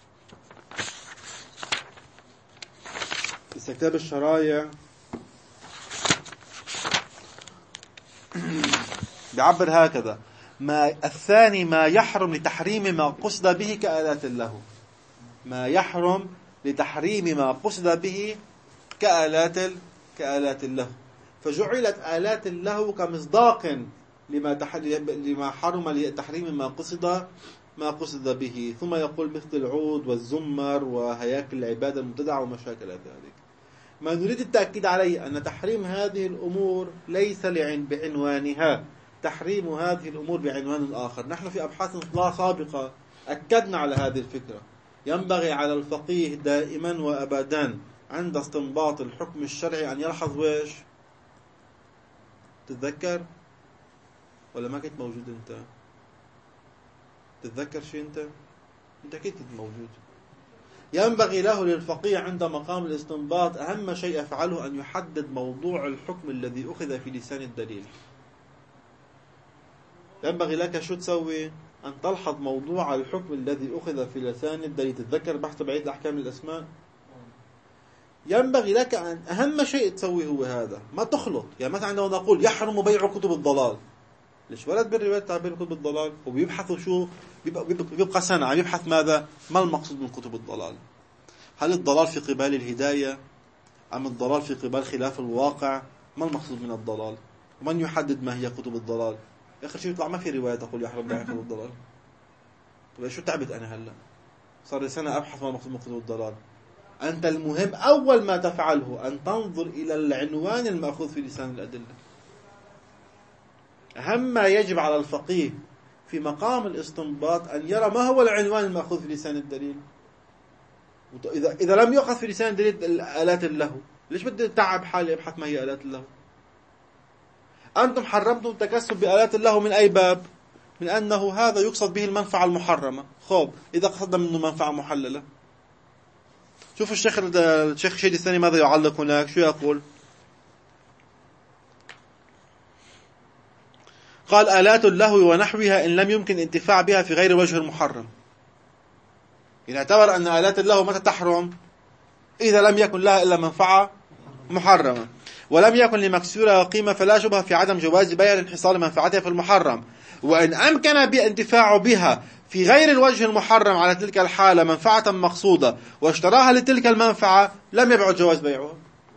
في كتاب الشرايع بيعبر هكذا: ما الثاني ما يحرم لتحريم ما قصد به كآلات اللهو. ما يحرم لتحريم ما قصد به كآلات كآلات اللهو، فجعلت آلات اللهو كمصداق لما لما حرم لتحريم ما قصد ما قصد به. ثم يقول مثل العود والزمر وهياكل العبادة المبتدعة ومشاكل ذلك. ما نريد التأكيد عليه أن تحريم هذه الأمور ليس بعنوانها، تحريم هذه الأمور بعنوان آخر. نحن في أبحاث سابقة أكدنا على هذه الفكرة. ينبغي على الفقيه دائما وأبدا عند استنباط الحكم الشرعي أن يلحظ ويش؟ تتذكر ولا ما كنت موجود أنت؟ تتذكر شيء أنت؟ أنت كنت موجود. ينبغي له للفقيه عند مقام الاستنباط أهم شيء يفعله أن يحدد موضوع الحكم الذي أخذ في لسان الدليل. ينبغي لك شو تسوي؟ أن تلحظ موضوع الحكم الذي أخذ في لسان الدليل. تتذكر بحث بعيد أحكام الأسماء؟ ينبغي لك أن أهم شيء تسويه هو هذا، ما تخلط. يعني مثلا عندما نقول يحرم بيع كتب الضلال، ليش ولد بالرواية تعبير كتب الضلال؟ وبيبحثوا شو؟ بيبقى سنة عم يبحث ماذا؟ ما المقصود من كتب الضلال؟ هل الضلال في قبال الهداية أم الضلال في قبال خلاف الواقع؟ ما المقصود من الضلال؟ ومن يحدد ما هي كتب الضلال؟ آخر شيء يطلع ما في رواية تقول يحرم بيع كتب الضلال. طيب شو تعبت أنا هلا؟ صار لي سنة أبحث ما المقصود من كتب الضلال. أنت المهم أول ما تفعله أن تنظر إلى العنوان المأخوذ في لسان الأدلة. أهم ما يجب على الفقيه في مقام الاستنباط أن يرى ما هو العنوان المأخوذ في لسان الدليل. إذا إذا لم يؤخذ في لسان الدليل آلات اللهو، ليش بدي أتعب حالي أبحث ما هي آلات اللهو؟ أنتم حرمتم التكسب بآلات اللهو من أي باب؟ من أنه هذا يقصد به المنفعة المحرمة. خب إذا قصد منه منفعة محللة، شوف الشيخ الشيخ شيدي الثاني ماذا يعلق هناك؟ شو يقول؟ قال آلات اللهو ونحوها إن لم يمكن انتفاع بها في غير وجه المحرم. يعني اعتبر أن آلات اللهو متى تحرم؟ إذا لم يكن لها إلا منفعة محرمة، ولم يكن لمكسورة قيمة، فلا شبهة في عدم جواز بيع انحصار منفعتها في المحرم. وإن أمكن بانتفاع بها في غير الوجه المحرم على تلك الحالة منفعة مقصودة واشتراها لتلك المنفعة، لم يبعد جواز بيعها.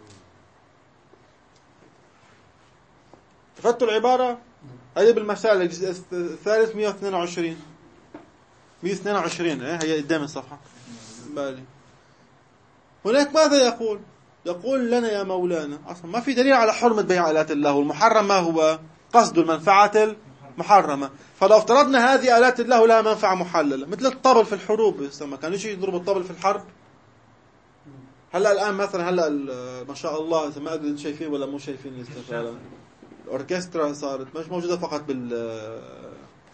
تفتوا العبارة؟ هذه بالمسائل الجزء الثالث مئة واثنين وعشرين مئة واثنين وعشرين ايه هي قدام الصفحة بالي. هناك ماذا يقول؟ يقول لنا يا مولانا أصلا ما في دليل على حرمة بيع آلات اللهو. المحرم ما هو؟ قصد المنفعة المحرمة. فلو افترضنا هذه آلات اللهو لها منفعة محللة، مثل الطبل في الحروب، ما كانوا يجي يضربوا الطبل في الحرب. هلا الآن مثلا هلا ما شاء الله ما أدري شايفين ولا مو شايفين الاستفادة، الأوركسترا صارت مش موجودة فقط بال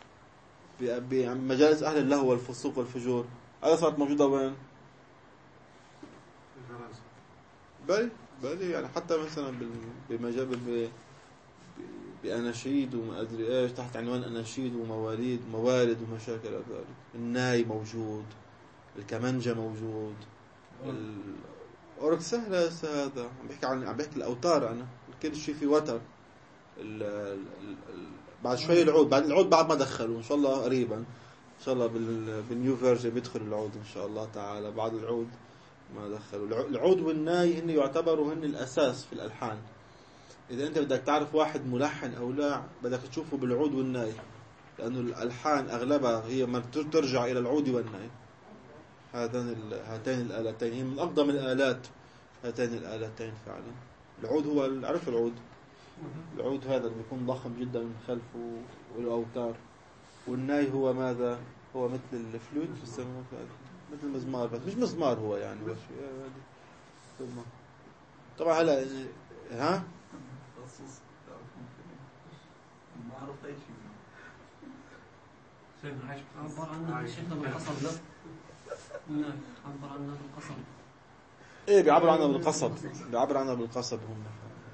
بمجالس أهل اللهو والفسوق والفجور، هذا صارت موجودة وين؟ بالي بالي يعني حتى مثلا بمجال بأناشيد وما أدري إيش تحت عنوان أناشيد ومواليد موارد ومشاكل ذلك. الناي موجود، الكمانجة موجود، الأورك سهلة هذا عم بحكي عن عم بحكي الأوتار. أنا كل شيء في وتر. ال ال ال بعد شوي العود، بعد العود بعد ما دخلوا إن شاء الله قريبا إن شاء الله بال بالنيو فيرجن بيدخل العود إن شاء الله تعالى. بعد العود ما دخلوا العود والناي هن يعتبروا هن الأساس في الألحان. إذا أنت بدك تعرف واحد ملحن أو لا بدك تشوفه بالعود والناي، لأنه الألحان أغلبها هي ما ترجع إلى العود والناي. هاتان هاتين الآلتين هي من أقدم الآلات، هاتين الآلتين فعلا. العود هو عرف العود العود هذا اللي بيكون ضخم جدا من خلفه والأوتار، والناي هو ماذا؟ هو مثل الفلوت في السماء مثل المزمار، بس مش مزمار هو يعني بس طبعا هلا ها معروف أي شيء. عبر عنها الشيخ بالقصب. لا لا عبر عنها بالقصب. ايه بيعبر عنها بالقصب، بيعبر عنها بالقصب هم.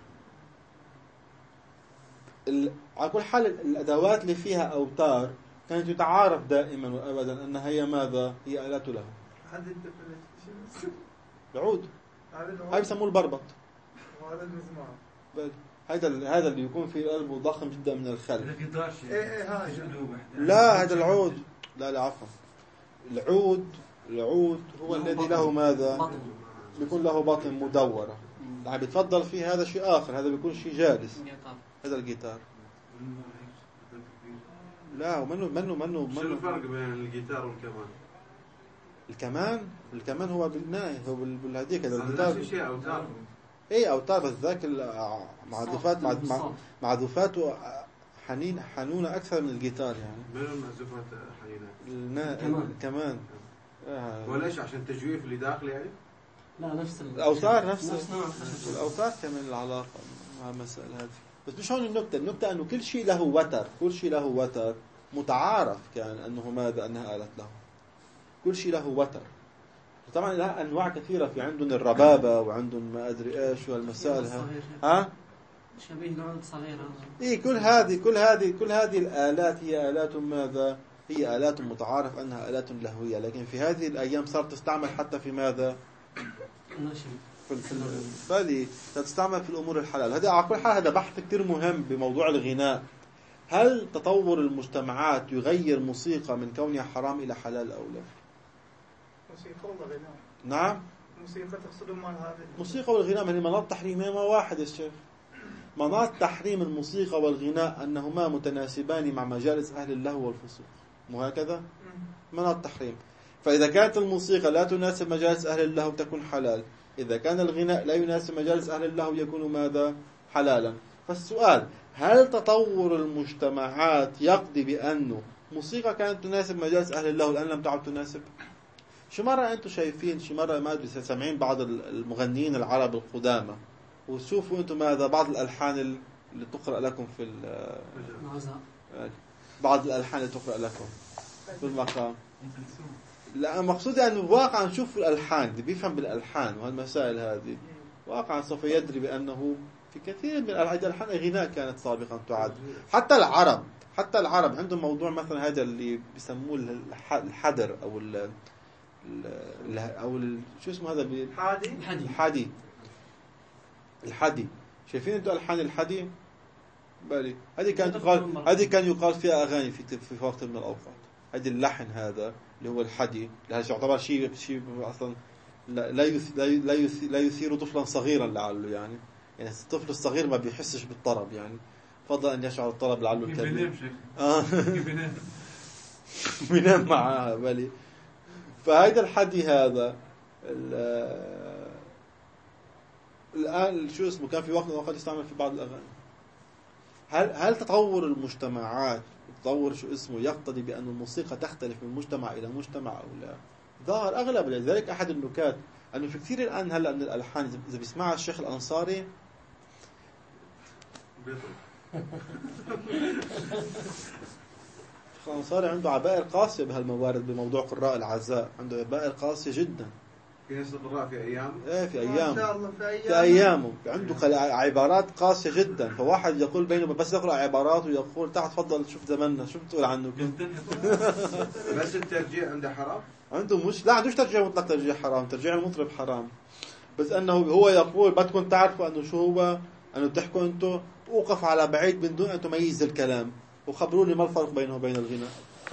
ال... على كل حال الأدوات اللي فيها أوتار كانت تتعارف دائما وأبدا أنها هي ماذا؟ هي آلات له. العود هاي بسموه البربط. وهذا المزمار بل هذا هذا اللي يكون فيه القلب ضخم جدا من الخلف. الجيتار شيء إيه إيه هاي. لا هذا العود، لا لا عفوا، العود العود هو الذي له ماذا؟ بطن. بيكون له بطن مدورة. اللي بيتفضل فيه هذا شيء آخر، هذا بيكون شيء جالس. جيتار. هذا الجيتار. لا ومنه منه منه شو منه الفرق بين الجيتار والكمان؟ الكمان الكمان هو بالناي، هو بال- بالهديك هذا هذا الجيتار. نفس الشيء أوتار. ايه اوتار، بس ذاك ال- معزوفات مع- مع- معزوفاته حنين حنونة أكثر من الجيتار يعني. من المعزوفات حنينة؟ النا... كمان. كمان آه. وليش عشان تجويف اللي داخل يعني؟ لا نفس ال- الأوتار نفس نفس نوع الخشب. الأوتار كمان العلاقة مع المسألة هذه. بس مش هون النكتة، النكتة أنه كل شيء له وتر، كل شيء له وتر متعارف كان أنه ماذا أنها آلت له، كل شيء له وتر. طبعا لها أنواع كثيرة، في عندهم الربابة وعندهم ما أدري إيش والمسائل ها ها شبيه لعود صغير. إيه كل هذه كل هذه كل هذه الآلات هي آلات ماذا؟ هي آلات متعارف أنها آلات لهوية، لكن في هذه الأيام صارت تستعمل حتى في ماذا؟ النشم. في في بالي تستعمل في الأمور الحلال. هذا على كل حال هذا بحث كتير مهم بموضوع الغناء. هل تطور المجتمعات يغير موسيقى من كونها حرام إلى حلال أو لا؟ موسيقى ولا غناء؟ نعم موسيقى تقصد مال هذه الموسيقى والغناء من مناط تحريمهما واحد يا شيخ. مناط تحريم الموسيقى والغناء أنهما متناسبان مع مجالس أهل اللهو والفسوق، مو هكذا؟ مناط تحريم. فإذا كانت الموسيقى لا تناسب مجالس أهل اللهو تكون حلال، إذا كان الغناء لا يناسب مجالس أهل اللهو يكون ماذا؟ حلالا. فالسؤال، هل تطور المجتمعات يقضي بأنه موسيقى كانت تناسب مجالس أهل اللهو الآن لم تعد تناسب؟ شو مرة أنتم شايفين، شو مرة ما أدري سامعين بعض المغنيين العرب القدامى وشوفوا أنتم ماذا بعض الألحان اللي تقرأ لكم في العزاء، بعض الألحان اللي تقرأ لكم في المقام. لا مقصودي أنه واقعا نشوف الألحان اللي بيفهم بالألحان وهالمسائل هذه واقعا سوف يدري بأنه في كثير من الألحان غناء كانت سابقا تعد. حتى العرب حتى العرب عندهم موضوع مثلا هذا اللي بيسموه الحدر أو ال أو ال شو اسمه هذا حادي الحدي الحدي. شايفين انتوا ألحان الحدي؟ بالي هذه كانت يقال هذه كان يقال فيها أغاني في في وقت من الأوقات. هذه اللحن هذا اللي هو الحدي اللي يعتبر شيء شيء أصلا لا لا يثير لا يثير, لا يثير طفلا صغيرا لعله يعني يعني الطفل الصغير ما بيحسش بالطرب يعني فضل أن يشعر الطرب لعله الكبير. آه بينام معها بالي. فهذا الحدي هذا الآن شو اسمه كان في وقت من الأوقات يستعمل في بعض الأغاني. هل هل تطور المجتمعات تطور شو اسمه يقتضي بأن الموسيقى تختلف من مجتمع إلى مجتمع أو لا؟ ظاهر أغلب. لذلك أحد النكات أنه في كثير الآن هلا من الألحان إذا بيسمعها الشيخ الأنصاري الشيخ الأنصاري عنده عبائر قاسية بهالموارد بموضوع قراء العزاء، عنده عبائر قاسية جدا. في ناس القراء في أيام ايه في ما أيام شاء الله في أيام في أيامه عنده عبارات قاسية جدا. فواحد يقول بينه بس يقرأ عبارات ويقول تعال تفضل شوف زمننا شو بتقول عنه كيف. بس الترجيع عنده حرام. عنده مش لا عندوش ترجيع مطلق ترجيع حرام، ترجيع المطرب حرام. بس أنه هو يقول بدكم تعرفوا أنه شو هو أنه بتحكوا أنتم أوقف على بعيد من دون أن تميز الكلام وخبروني ما الفرق بينه وبين الغناء.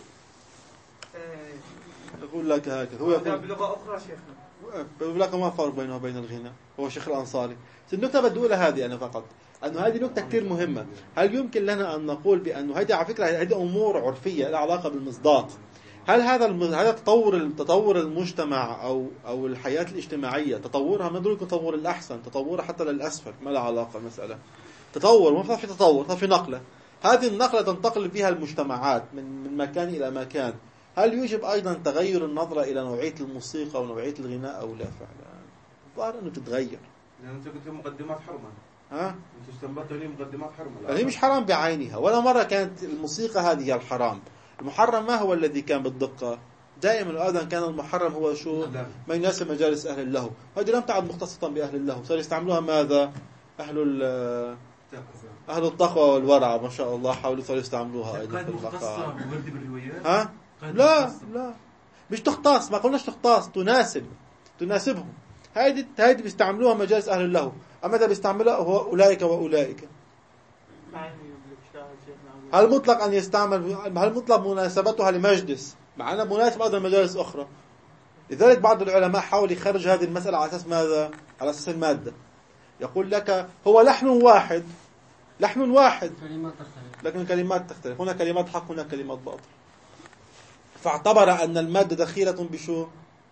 يقول لك هكذا هو يقول بلغة أخرى شيخنا بقول لك ما الفرق بينه وبين الغناء. هو شيخ الأنصاري. النكتة بدي أقولها هذه أنا فقط أنه هذه نكتة كتير مهمة. هل يمكن لنا أن نقول بأنه هذه على فكرة هذه أمور عرفية لها علاقة بالمصداق. هل هذا هذا تطور تطور المجتمع أو أو الحياة الاجتماعية تطورها ما ضروري يكون تطور الأحسن، تطورها حتى للأسفل ما لها علاقة المسألة. تطور ما في تطور في نقلة. هذه النقلة تنتقل بها المجتمعات من من مكان إلى مكان. هل يوجب أيضا تغير النظرة إلى نوعية الموسيقى ونوعية الغناء أو لا فعلا؟ الظاهر أنه تتغير. لأن أنت قلت مقدمات حرمة. ها؟ أنت استنبطت لي مقدمات حرمة. هي مش حرام بعينها ولا مرة كانت الموسيقى هذه هي الحرام. المحرم ما هو الذي كان بالدقة؟ دائما أيضا كان المحرم هو شو؟ ما يناسب مجالس أهل اللهو. هذه لم تعد مختصة بأهل اللهو، صار يستعملوها ماذا؟ أهل أهل التقوى والورع ما شاء الله حاولوا صاروا يستعملوها أيضا في المقام. ها؟ لا لا مش تختص، ما قلناش تختص، تناسب تناسبهم. هذه هذه بيستعملوها مجالس أهل اللهو. أما إذا بيستعملها هو أولئك وأولئك. يعني يملك شاهد شيخنا. هل مطلق أن يستعمل؟ هل مطلق مناسبتها لمجلس؟ مع أنها مناسب أيضا لمجالس أخرى. لذلك بعض العلماء حاول يخرج هذه المسألة على أساس ماذا؟ على أساس المادة. يقول لك هو لحن واحد، لحن واحد، كلمات تختلف، لكن الكلمات تختلف، هنا كلمات حق هنا كلمات باطل. فاعتبر أن المادة دخيلة بشو؟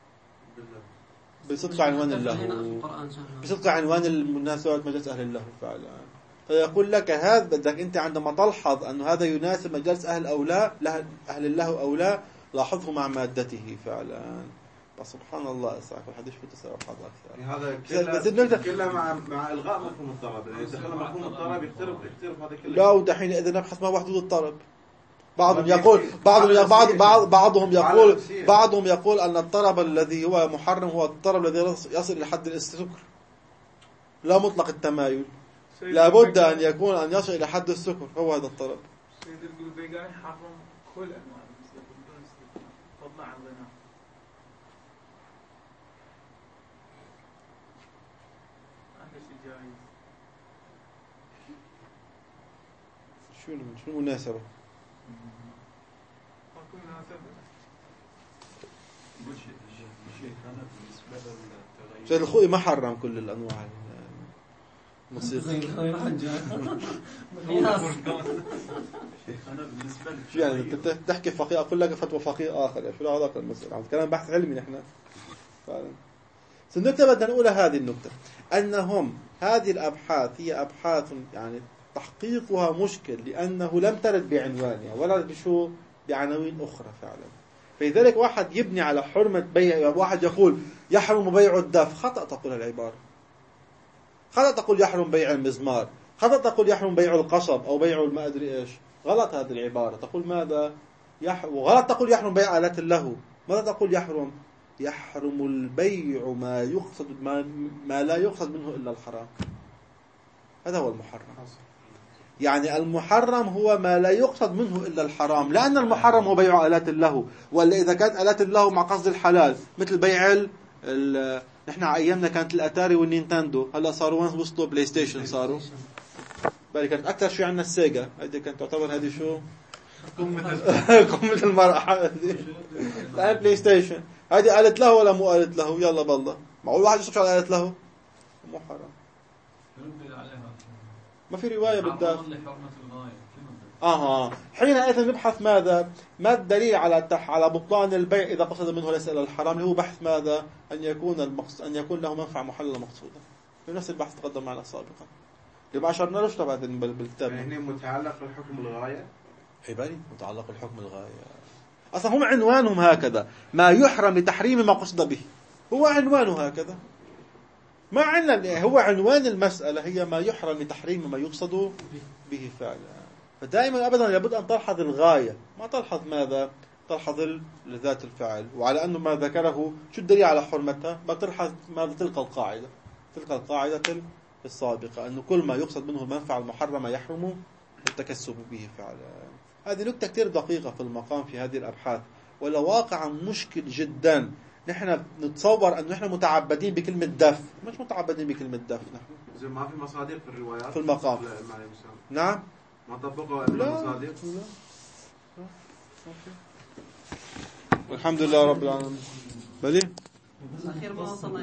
بصدق عنوان اللهو، بصدق عنوان المناسبة مجلس أهل اللهو فعلا. فيقول لك هذا بدك أنت عندما تلحظ أن هذا يناسب مجلس أهل أو لا، أهل اللهو أو لا، لاحظه مع مادته فعلا. سبحان الله اسعف الحديث في تصرف هذا اكثر. كلها كلها مع مع الغاء مفهوم الطرب، يعني دخلنا مفهوم الطرب يختلف يختلف هذا كله. لا ودحين اذا نبحث ما هو حدود الطرب. بعضهم يقول بعضهم بعض بعض بعضهم يقول بعضهم يقول ان الطرب الذي هو محرم هو الطرب الذي يصل الى حد السكر. لا مطلق التمايل. لابد ان يكون ان يصل الى حد السكر، هو هذا الطرب. سيد القلبيقاني حرم كل انواع الموسيقى بدون استثناء فضلا عن الغناء. شو شو المناسبة؟ ماكو مناسبة. سيد الخوي ما حرم كل الأنواع الموسيقى. شو يعني أنت تحكي فقيه أقول لك فتوى فقيه آخر، يعني شو هذاك المسألة؟ عم كلام بحث علمي نحن. النكتة بدنا نقولها هذه النكتة، أنهم هذه الأبحاث هي أبحاث يعني تحقيقها مشكل، لأنه لم ترد بعنوانها ولا بشو بعناوين أخرى فعلا. فلذلك واحد يبني على حرمة بيع، واحد يقول يحرم بيع الدف، خطأ تقول العبارة، خطأ تقول يحرم بيع المزمار، خطأ تقول يحرم بيع القصب أو بيع ما أدري إيش، غلط هذه العبارة. تقول ماذا؟ يح... وغلط تقول يحرم بيع آلات اللهو. ماذا تقول يحرم؟ يحرم البيع ما يقصد ما, ما لا يقصد منه إلا الحرام. هذا هو المحرم. يعني المحرم هو ما لا يقصد منه إلا الحرام، لأن المحرم هو بيع آلات اللهو. ولا إذا كانت آلات اللهو مع قصد الحلال مثل بيع ال ال نحن أيامنا كانت الأتاري والنينتندو، هلا صاروا وين وصلوا بلاي ستيشن صاروا. بالي كانت أكثر شيء عندنا السيجا، هذه كانت تعتبر هذه شو قمة المرأة هذه. الآن بلاي ستيشن هذه قالت له ولا مو قالت له؟ يلا بالله معقول واحد يشوف على قالت له؟ مو حرام. ما في رواية بالذات. آه حينئذ نبحث ماذا؟ ما الدليل على تح على بطلان البيع إذا قصد منه ليس إلى الحرام، اللي هو بحث ماذا؟ أن يكون المقصود أن يكون له منفعة محللة مقصودة. في نفس البحث تقدم معنا سابقا. اللي أشرنا له طبعا بالكتاب. يعني متعلق بالحكم الغاية. عباري متعلق بالحكم الغاية. أصلا هم عنوانهم هكذا، ما يحرم لتحريم ما قصد به. هو عنوانه هكذا. ما عندنا هو عنوان المسألة هي ما يحرم لتحريم ما يقصد به فعلا. فدائما أبدا لابد أن تلحظ الغاية، ما تلحظ ماذا؟ تلحظ لذات الفعل. وعلى أنه ما ذكره شو الدليل على حرمتها؟ ما تلحظ ماذا؟ تلك القاعدة، تلك القاعدة السابقة، أنه كل ما يقصد منه المنفعة المحرمة يحرم التكسب به فعلا. هذه نكتة كتير دقيقة في المقام في هذه الأبحاث، ولا واقعا مشكل جدا. نحن نتصور أن نحن متعبدين بكلمة دف، مش متعبدين بكلمة دف نحن. زي ما في مصادر في الروايات في المقام. نعم. ما طبقوا المصادر. لا. والحمد لله رب العالمين. بلي. أخير ما وصلنا